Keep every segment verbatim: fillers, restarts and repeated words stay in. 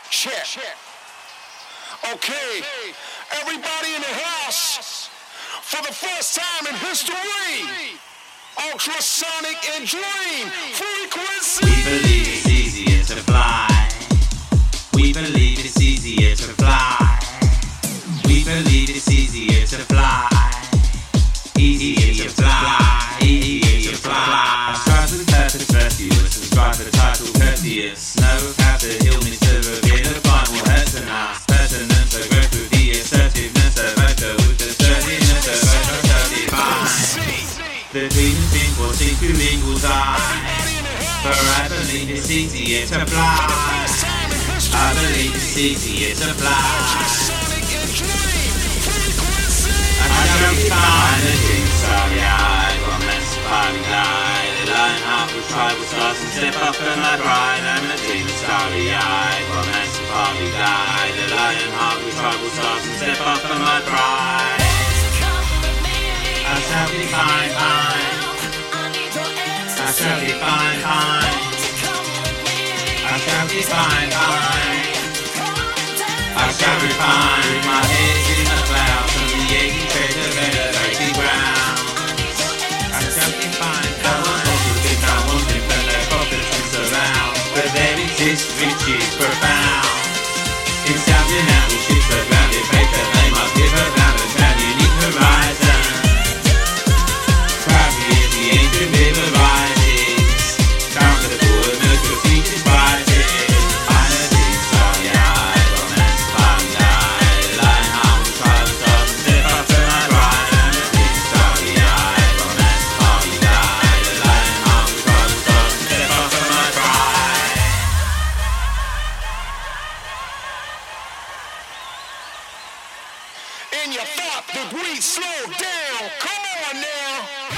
Check. Okay, everybody in the house, for the first time in history, ultrasonic and dream frequency. We believe it's easier to fly. We believe it's easier to fly. We believe it's easier to fly. Easier to fly. Easier to fly. I strive with purpose, virtuous. Subscribe to the title, courteous. No path to illness to reveal the final hurts and us. Pertinence, so growth with the assertiveness of motor with the sturdiness of motor certified. The dream is being for two equals I. For I believe it's easier to fly. I believe it's easier to fly. I shall be fine, the dream starry-eyed, romance party-eyed. The lion heart with tribal stars and step up for my pride. I'm a dream starry-eyed, romance party-eyed. The lion heart with tribal stars and step up for my pride. I shall be fine, fine. I shall be fine, fine. I shall be fine, fine. I shall be fine with my head in the clouds and the eighty treasure elevated ground. I shall be fine, fine. I want to think I want it, but no profits to surround. But there exists riches profound. In sounding out with ships surrounded, faith that they must give about a grand unique horizon. Proudly as the ancient river rises, down to the border, milk of teachers rises. I know these sorry eyes, romance party-eyed. Lion heart with tribal stars and step up to my ride. I know these sorry eyes, romance party-eyed. Lion heart with tribal stars and step up to my ride. In your thought degree, slow down. Come on now.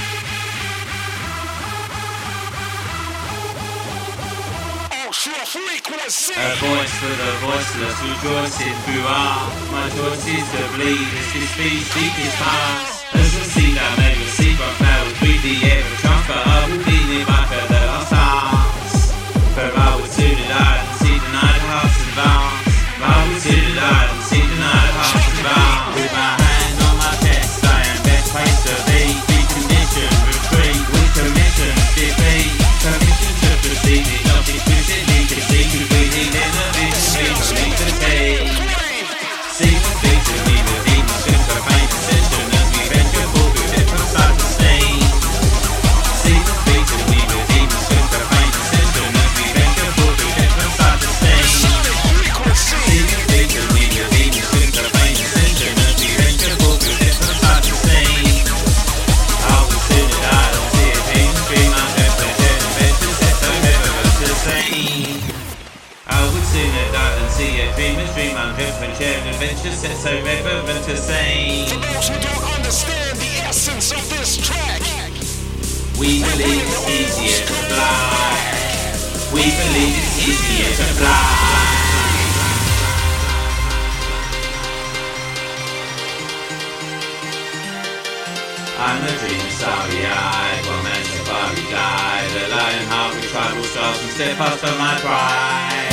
Ultra frequency. A voice for the voiceless, rejoicing through art. My choice is to bleed as this speech deepest past. As a seed I may receive from flowers, breathe the air of comfort. I will be near by for the lost hearts. For I would soon have died and see the night hearts advance. I would soon have died and see the night hearts advance. With my hand on my chest, I am best placed to be. Decondition, retreat, with commission, defeat. Permission to proceed, not explicitly concede. To breathing in the vision, believe the tea. See the things that we the demons in the pain ascension as we venture forward with different sides of scene. See the things that we the demons in the pain ascension as we venture forward with different sides of scene. See the things that we the demons in the pain ascension as we venture forward with different sides of scene. I will soon die and see a dream, dream unrepresented adventure set so relevant to scene. I would sooner die than see a dreamer's dream undriven, sharing adventures set so relevant to sane. For those who don't understand the essence of this track, We believe it's easier to fly. We believe it's easier to fly. I'm a dream starry-eyed, romance safari guide. A lion heart with tribal stars and step up for my pride.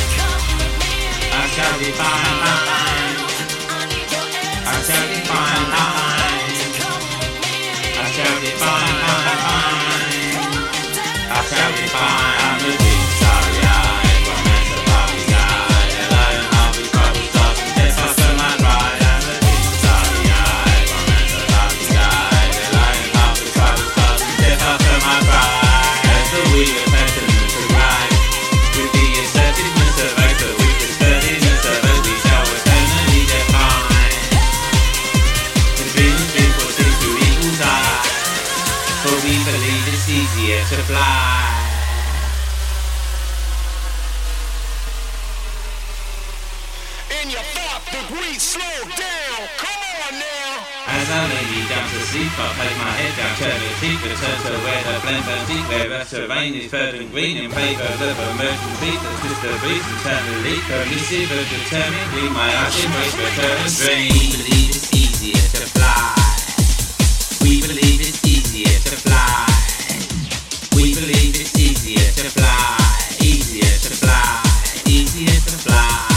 I shall be fine, fine. I shall be fine, fine. I shall be fine, fine. I shall be fine. I'm a dream starry-eyed, romance safari guide. A lion heart with tribal stars and step up for my pride. I'm a dream starry-eyed, romance safari guide. A lion heart with tribal stars and step up for my pride. As the wheel of pertinence to ride, with the assertiveness of oath, with the sturdiness of oath, we shall eternally define. The dream is been foreseen through eagle's eye, for we believe it's easier to fly. in your thought degree, slow down. Come on now. As I lay me down to sleep, I place my head down, turn the cheek, return to where the blend burns deep, where the terrain is verdant green in favour of emerging feet that twist the breeze and turn the leaf, permissive of determined with my eyes embrace return and dream. We believe it's easier to fly. We believe it's easier to fly. We believe it's easier to fly. Easier to fly. Easier to fly.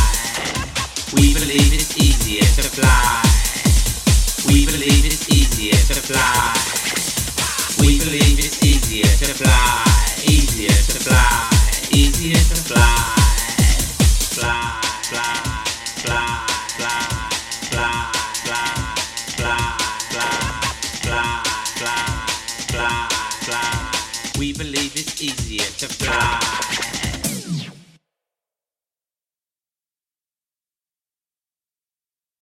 fly. We believe it's easier to fly. We believe it's easier to fly. Easier to fly. Easier to fly. Fly, fly, fly, fly, fly, fly, fly, fly, fly, fly, fly, fly. We believe it's easier to fly.